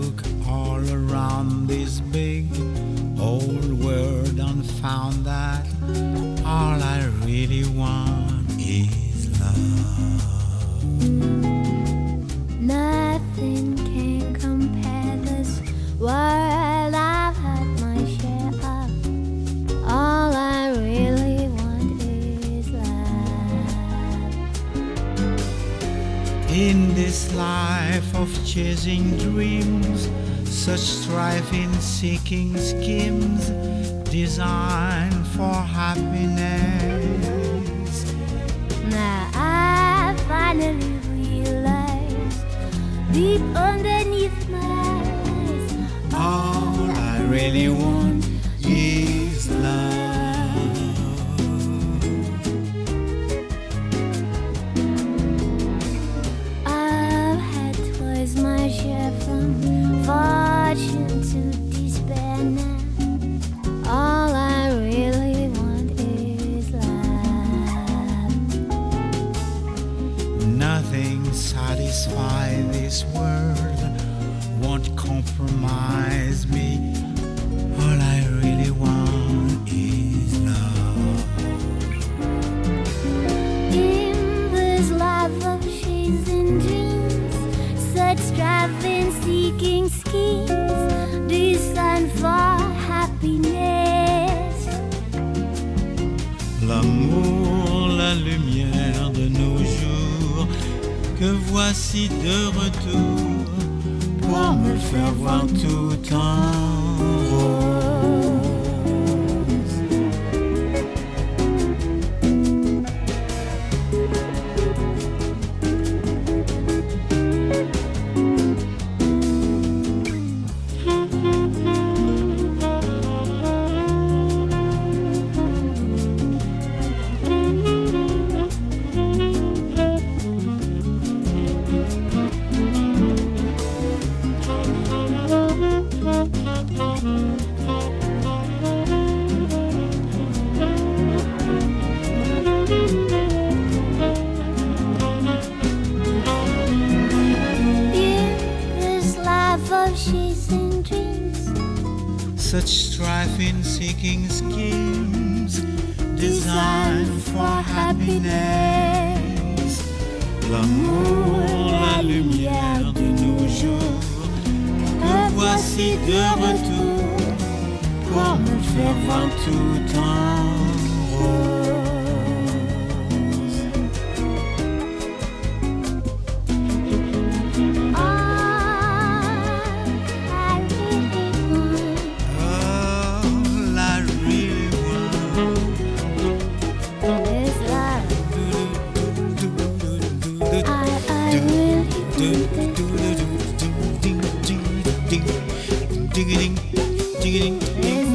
look all around this big old world and found that all I really want is love. Nothing can compare this world I've had my share of. All I really want is love. In this life of chasing dreams, such striving, seeking schemes designed for happiness. Now I finally realized deep underneath my eyes, All I really want is love. I've had twice my share from fortune to despair now. All I really want is love. Nothing satisfies this world, won't compromise me. All I really want is love. In this life of shades and dreams, such striving, seeking schemes designed for happiness. L'amour, la lumière de nos jours, que voici de retour pour me faire voir tout en rose. Of shades and dreams, Such striving, seeking schemes designed for happiness. L'amour, la lumière de nos jours, que voici de retour pour me faire voir tout en rose. All I really want is love. I really want this.